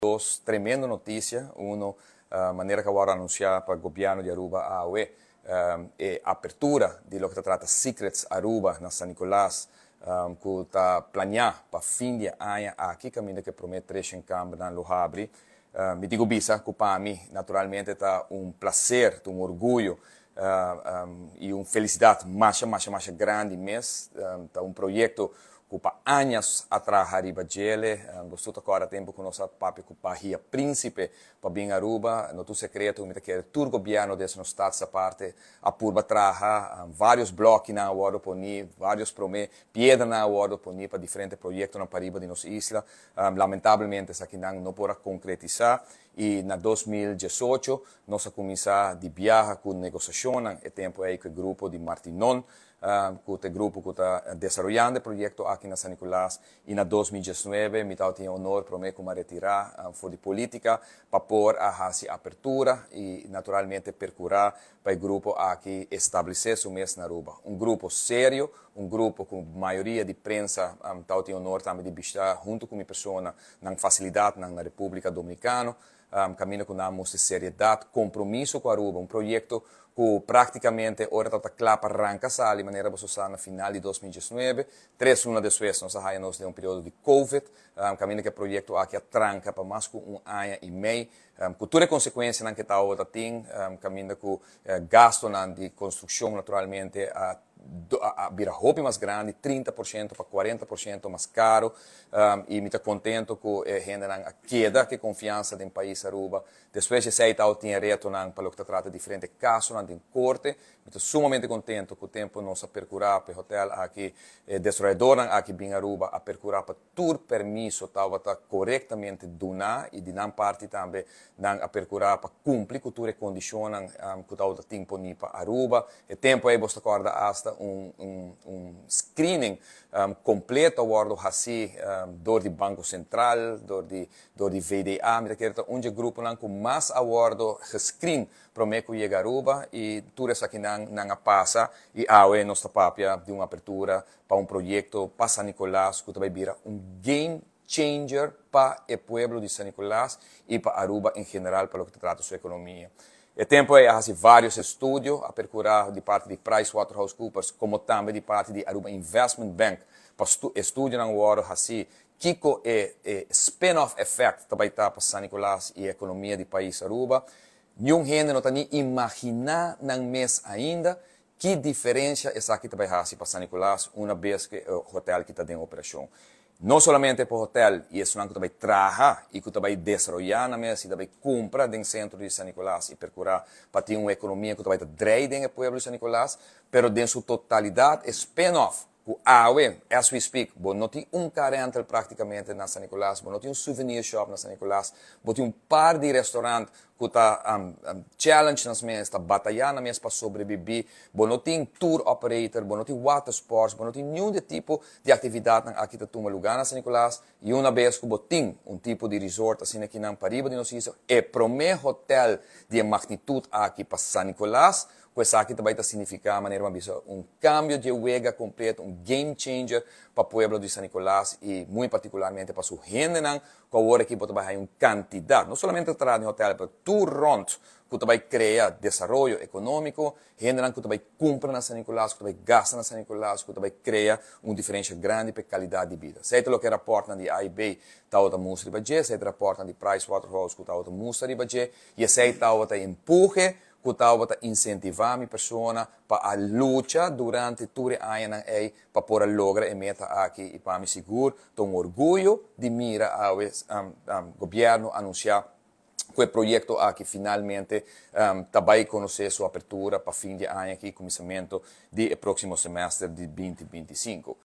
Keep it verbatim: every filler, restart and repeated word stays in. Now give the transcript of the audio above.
Dos tremenda notícia, uma uh, maneira que agora anunciar para o governo de Aruba a um, é a abertura de lo que se trata Secrets Aruba na San Nicolás, um, que está planeado para fim de ano aqui, caminho que promete três em campo na Lohabre. Uh, me digo bisa, que para mim, naturalmente, está um prazer, um orgulho uh, um, e uma felicidade mais, mais, mais grande mesmo. Está um, um projeto Kupa anos atrás arriba gele, gosto agora tempo com nosso papi kupa ria príncipe para bem Aruba, no tu secreto, me que tur governo desse no estado essa parte a purba traha, vários blocos na hora poni, vários prome, piedra na hora poni para diferentes projetos na pariba de nossa isla, um, lamentavelmente essa aqui não não pode concretizar e na dois mil e dezoito nós começar de viajar com negociação, é tempo aí que o grupo de Martinon Uh, com o grupo que está desenvolvendo o projeto aqui na San Nicolás e na dois mil e dezenove me dá o honor para mim como retirar uh, for de política para pôr a fazer abertura e naturalmente percurar para o grupo aqui estabelecer o mês na Aruba. Um grupo sério, um grupo com maioria de prensa um, tá o honor também de estar junto com minha pessoa na facilidade na República Dominicana. Um, caminho com uma seriedade, compromisso com a Aruba, um projeto que praticamente ora está claro para arrancar de maneira que você no final de dois mil e dezenove, três anos depois nós saímos de um período de Covid, um, caminho que o projeto aqui tranca para mais que um ano e meio, um, com toda a consequência que está outra tem, um, caminho que uh, gasto na de construção naturalmente a a vira roupa mais grande, trinta por cento para quarenta por cento mais caro, um, e me estou contente com a gente a queda que confiança do país Aruba. Depois de sair tal tinha retornado para o que se trata de diferentes casos na corte, me estou sumamente contente com o tempo nós a percurar para o hotel aqui, eh, desenvolvedor aqui em Aruba a percurar para todo permisso estava tá corretamente donar e de não parte também a percurar para cumprir com todas as condições um, que estava tempo para Aruba. E tempo aí você acorda hasta um, um, um screening um, completo agora assim, um, do Banco Central, do de, do de V D A, me quero um grupo não com mais agora gescreen para mim que chega a Aruba e tudo isso aqui não não passa e agora nós papia de uma abertura para um projeto para San Nicolás que vai virar um game changer para o pueblo de San Nicolás e para Aruba em geral para o que trata sua economia. E tempo é fazer vários estudos, a percurar de parte de PricewaterhouseCoopers, como também de parte de Aruba Investment Bank, para estu estudar agora assim, que é o spin-off effect também está para San Nicolás e a economia do país Aruba. Nenhum gente não está nem imaginar não mês ainda que diferença essa aqui também faz para San Nicolás uma vez que o hotel que está em operação. Não somente para o hotel, e isso não que também traga e que também desenvolver na mesa, e também compra dentro do centro de San Nicolás e percurar para ter uma economia que também drei dentro do pueblo de San Nicolás, pero dentro sua totalidade, spin-off, o A U E, as we speak, bom, não tem um carente praticamente na San Nicolás, bom, não tem um souvenir shop na San Nicolás, bom, tem um par de restaurantes que está um, um, challenge nas mesas, está batalhando nas mesas para sobreviver, bom, não tem tour operator, bom, não tem water sports, bom, não tem nenhum de tipo de atividade aqui que toma lugar na San Nicolás, e uma vez que tem um tipo de resort assim aqui na Pariba de nossa isla, é o primeiro hotel de magnitude aqui para San Nicolás, coisa aqui também está significar maneira um cambio de wega completo, um game changer para o pueblo de San Nicolás e muito particularmente para sua gente, que agora aqui pode ter uma quantidade, não somente entrar no hotel, mas tudo rond, que também cria desenvolvimento econômico, gente que também compra na San Nicolás, que também gasta na San Nicolás, que também cria uma diferença grande para a qualidade de vida. Seja o que reportam de A I B, está outra música de Bagé, seja reportam de PricewaterhouseCoopers, que está outra música de Bagé, e seja outra empurre, que está a incentivar a minha pessoa para a luta durante todo o ano para poder lograr a meta aqui e para me seguro. Estou um orgulho de mira ao um, um, governo anunciar que o projeto aqui finalmente um, também conhecer sua abertura para fim de ano aqui, começamento do próximo semestre de dois mil e vinte e cinco.